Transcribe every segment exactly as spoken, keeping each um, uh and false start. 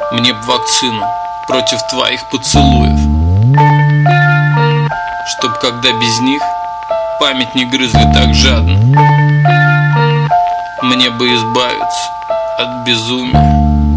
Мне б вакцину против твоих поцелуев, чтоб когда без них память не грызли так жадно. Мне бы избавиться от безумия.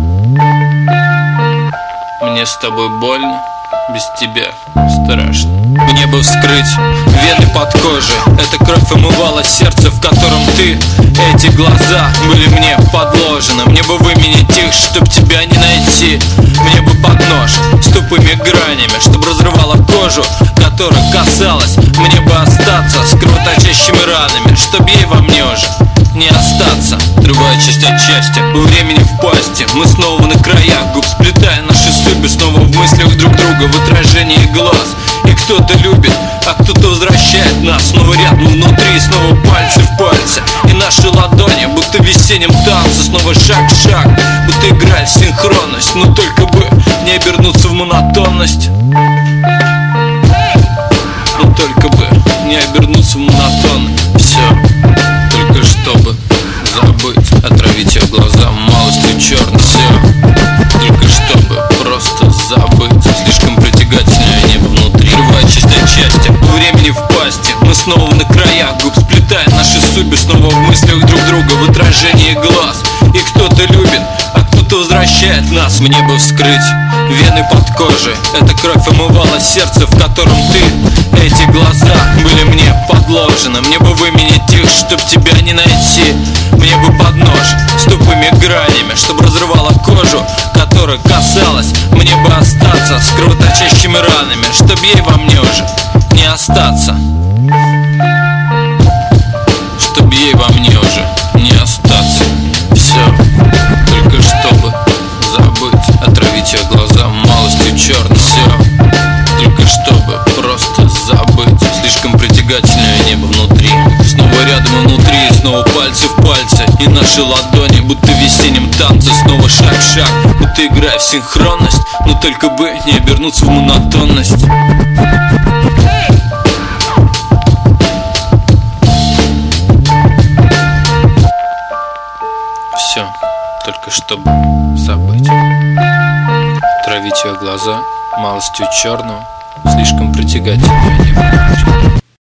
Мне с тобой больно, без тебя страшно. Мне бы вскрыть вены под кожей. Эта кровь омывала сердце, в котором ты. Эти глаза были мне подложены. Мне бы выменить их, чтоб тебя не найти. Мне бы под нож с тупыми гранями, чтоб разрывала кожу, которая касалась. Мне бы остаться с кровоточащими ранами, чтоб ей во мне уже не остаться. Другая часть от счастья, у времени в пасти. Мы снова на краях губ, сплетая наши судьбы. Снова в мыслях друг друга, в отражении глаз. И кто-то любит, а кто-то возвращает нас. Снова рядом внутри, снова пальцы в пальцы. И наши ладони, будто в весеннем танце. Снова шаг в шаг, будто играет синхронность. Но только бы не обернуться в монотонность. Но только бы не обернуться в монотонность. Все, только чтобы забыть, отравить ее глаза малостью черным. Все, только чтобы просто забыть. Слишком притягательное небо внутри. Рвая часть от части, у времени в пасти. Мы снова на краях губ, сплетая наши судьбы. Снова в мыслях друг друга, в отражении глаз. И кто-то любит, а кто-то возвращает нас. Мне бы вскрыть вены под кожей. Эта кровь омывала сердце, в котором ты. Эти глаза были мне подложены. Мне бы выменить их, чтоб тебя не найти. Мне бы под нож с тупыми гранями, чтоб разрывала кожу, которая касалась. Мне бы остаться с кровоточащими ранами, чтоб ей во мне уже не остаться. Чтоб ей во мне уже не остаться. Все, только чтобы забыть, отравить ее глаза малостью черным. Все, только чтобы просто забыть. Слишком притягательное небо внутри. Снова рядом и внутри, снова пальцы в пальцы. И наши ладони, будто в весеннем танце. Снова шаг в шаг, будто играя в синхронность. Но только бы не обернуться в монотонность. Все, только чтобы забыть, травить ее глаза малостью черного. Слишком притягательное небо внутри.